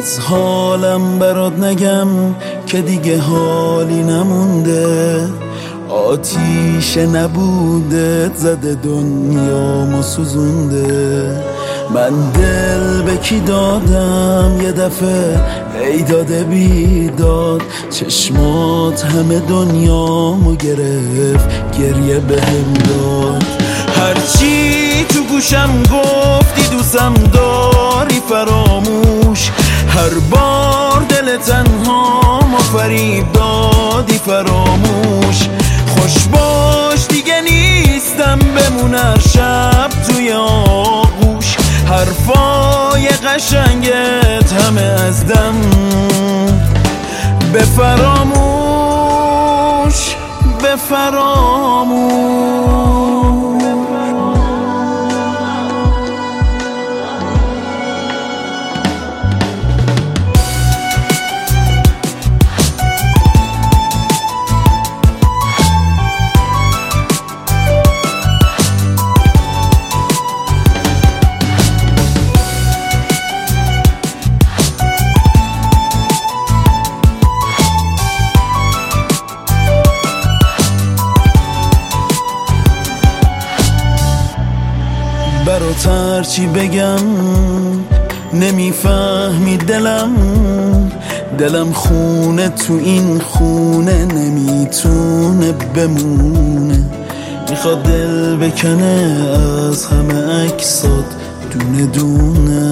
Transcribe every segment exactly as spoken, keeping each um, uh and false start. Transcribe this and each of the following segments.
از حالم برات نگم که دیگه حالی نمونده، آتیش نبوده زده دنیامو سوزونده. من دل به کی دادم یه دفعه ای داده بیداد، چشمات همه دنیامو گرفت گریه بهم داد. هرچی تو گوشم گفتی دوستم داری فراموش، هر بار دل تنهامو فریب دادی فراموش. خوش باش دیگه نیستم بمون هر شب توی آغوش، حرفای قشنگت همه از دم به فراموش به فراموش. برات هرچی بگم نمیفهمی دلم، دلم خونه تو این خونه نمیتونه بمونه. میخواد دل بکنه از همه عکسات دونه دونه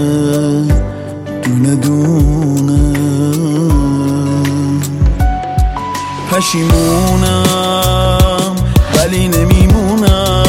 دونه دونه. پشیمونم ولی نمیمونم،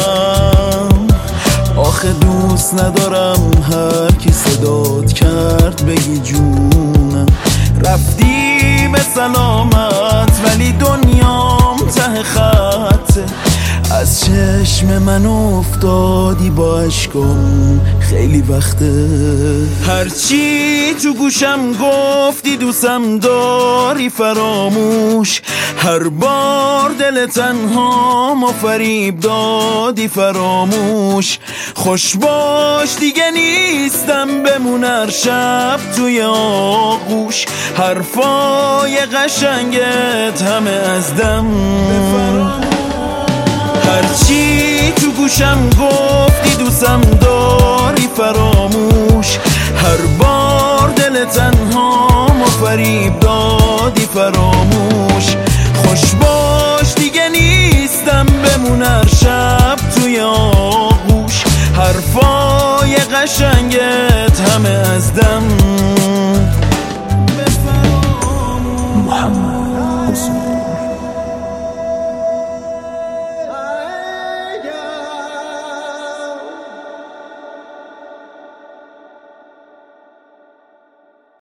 آخه دوست ندارم هر کی صدات کرد بگی جونم. رفتی به سلامت ولی دنیام ته خطه، از چشم من افتادی با عشقم خیلی وقته. هرچی تو گوشم گفتی دوستم داری فراموش، هر بار دل تنهامو فریب دادی فراموش. خوش باش دیگه نیستم بمون هر شب توی آغوش، حرفای قشنگت همه از دم. هرچی تو گوشم گفتی دوستم داری فراموش، هر بار دل تنهامو فریب دادی فراموش. خوش باش دیگه نیستم بمون هر شب توی آغوش، حرفای قشنگت همه از دم